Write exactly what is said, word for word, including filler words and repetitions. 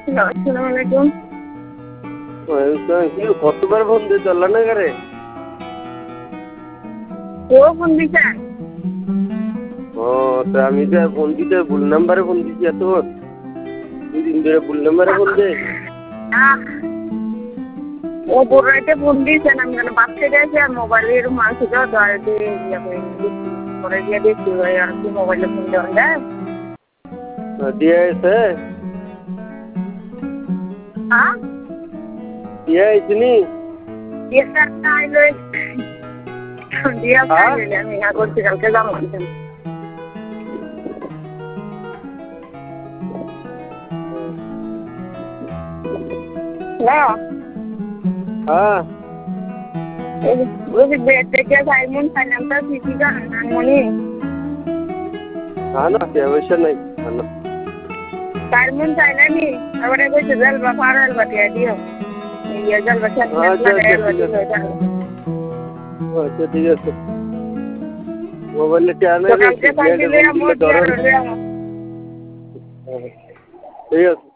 আসসালামু আলাইকুম। কি কতবার ফোন দিয়ে চললা না করে? ও ফোন দিছেন? ও তো আমি যে ফোন দিতে ভুল নাম্বারে ফোন দিছি এত দুই দিন ধরে ভুল নাম্বারে ফোন দে। ও বড়াইতে ফোন দিছেন আমি কেন বাচ্চা গেছে আর মোবাইলের মাংস দাও দয়াতে ইয়ে করে দিয়ে দেখছি ভাই আর কি মোবাইলে ফোন দেওয়া যায় দিয়ে এসে হ্যাঁ দিয়ে আইসিনি দিয়ে একটা আইলো দিয়ে আইলে আমি না করছি কালকে যাবো হ্যাঁ হ্যাঁ ওই বেড থেকে সাইমন ফাইনান্সটা সিটি জান মনি না না অবশ্য নাই না সাইমন চাইলানি আবার কইছে জলবা ফারাল বাটিয়া দিও এই জলবা খেতে আচ্ছা লাগা আচ্ছা ঠিক আছে মোবাইলে টানে কালকে পাইলে আমো ধরো ঠিক আছে